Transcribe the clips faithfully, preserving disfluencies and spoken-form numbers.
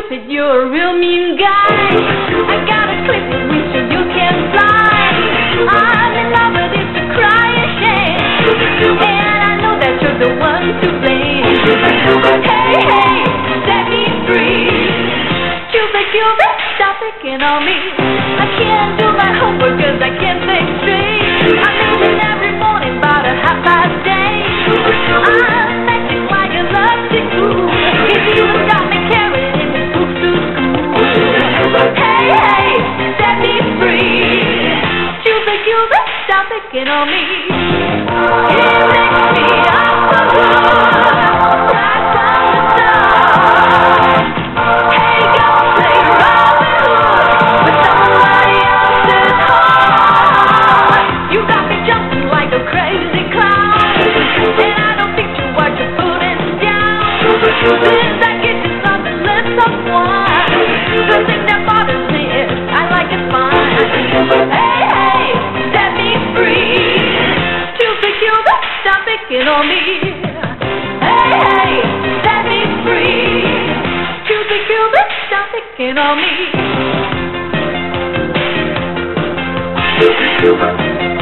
Cupid, you're a real mean guy. I got a clip with you, you can fly. I'm in love with it's a crying shame, and I know that you're the one to blame. Hey, hey, set me free. Cupid, Cupid, stop picking on me. I can't do my homework cause I can't think straight. I'm leaving every morning about a half past eight. I'm acting like a lovely fool. He's even got me carrying his books to school. Hey, hey, set me free. Cupid, Cupid, stop picking on me. He makes me up so good, right from the start. Hey, go play Robin Hood with somebody else's heart. You got me jumping like a crazy clown, and I don't think you what you're putting down. Since I get you something, let someone. The thing that bothers me is I like it fine. Hey, hey, set me free. Cupid, Cupid, stop picking on me. Hey, hey, set me free. Cupid, Cupid, stop picking on me. Cupid, Cupid.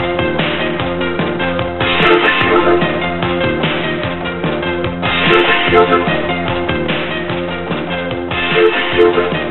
Cupid, Cupid. Cupid, Cupid. Cupid, Cupid.